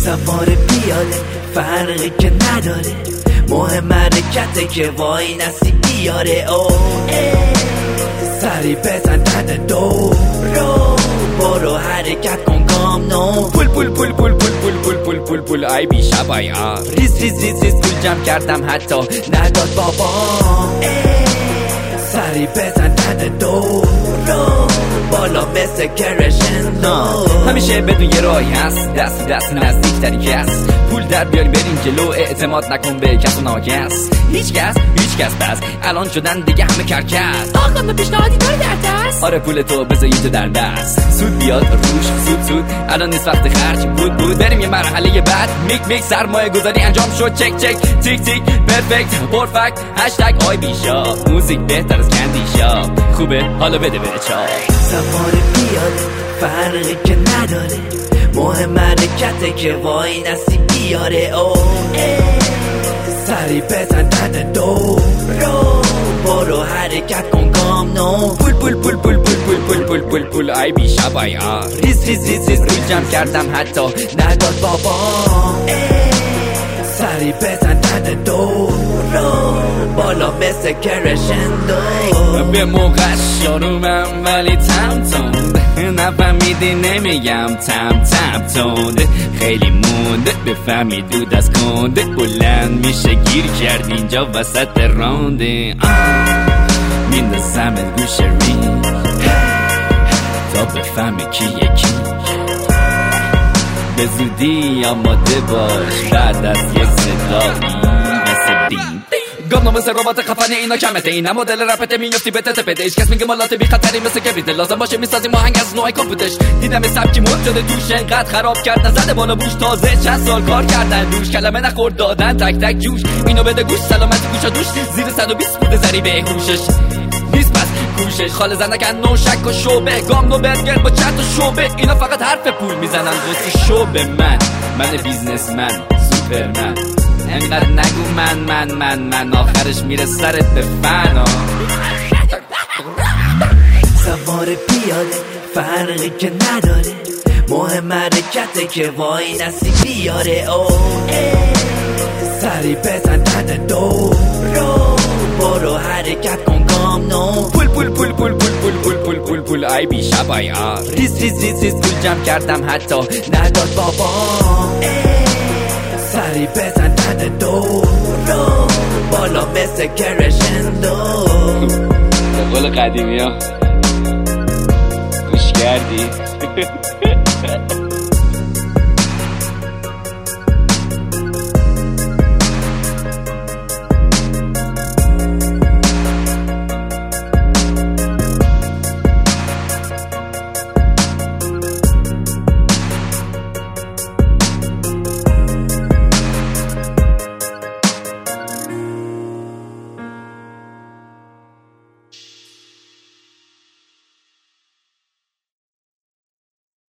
سوار پیاده فرقی که نداره، مهم حرکته که وای نسی بیاره. سری بزن دن دورو، برو حرکت کن گام نو. پول پول پول پول پول پول پول پول پول پول ای بی شبای ریز ریز ریز ریز پول جمع کردم حتی نداد بابا. سری بزن دن دورو، بالا مثل کرشندو. همیشه بدون یه راهی هست، دست دست نزدیک تری کس. پول در بیاریم بریم جلو، اعتماد نکن به کس و ناکس. هیچ کس بس الان شدن دیگه همه کرکس. آقا به پیشنهادی داری در دست؟ آره پول تو بذار اینجا در دست، سود بیاد روش سود الان نیست وقت خرج بود بریم یه مرحله بعد. میک سرمایه گذاری انجام شد، چک تیک تیک پرفکت پرفکت هشتگ آی بیشا. موزیک بهتر از کندی شاپ، خوبه حالا بده چاپ. سوار پیاده فرقی که نداره، مهم حرکته که وای نسی بیاره. سری بزن دن دورو، برو حرکت کن گام نو. پول پول پول پول پول پول پول پول پول پول ای بی شبای ریز ریز ریز ریز پول جمع کردم حتی نداد بابا. سری بزن دن دورو، بالا مثل کرشندو. به موقع شرومم ولی تمتون نفهمیدی نمیگم تم تونده. خیلی مونده بفهمی دود از کنده، بلند میشه گیر کرد اینجا وسط رانده. میندازم گوش رین تا بفهمی کیه کی. به زودی آماده باش بعد از یه صدایی مثل دین. گام مثل ربات خفنی اینا کمته، اینا مدل رپته میفتی به تته. هیچ کس میگه مالات بی خطری مثل کبریده، لازم باشه میسازیم آهنگ از نوع کاپوتش. دیدم سبکی مد شده توش انقدر خراب کرد نزده بالا بوش، تازه چند سال کار کردن روش، کلمه نخورد دادن تک جوش. اینو بده گوش سلامتی گوشا دوش، زیر 120 بوده زری به هوشش نیست پس کوشش. خال زنکن نو شک و شوبه، گام نو برگر با چند تا شوبه. اینا فقط حرف پول میزنن واسه شوبه. من بیزنسمن سوپرمن، انقدر نگو من آخرش میره سرت به فنا. سوار پیاده فرقی که نداره، مهم حرکته که وای نسی بیاره. سری بزن دن دورو، برو حرکت کن گام نو. پول پول پول پول پول پول پول پول پول پول ای بی شبای ریز ریز ریز ریز پول جمع کردم حتی نداد بابا. سری بزن دن دورو، بالا مثل کرشندو. به قول قدیمی ها گوش کردی؟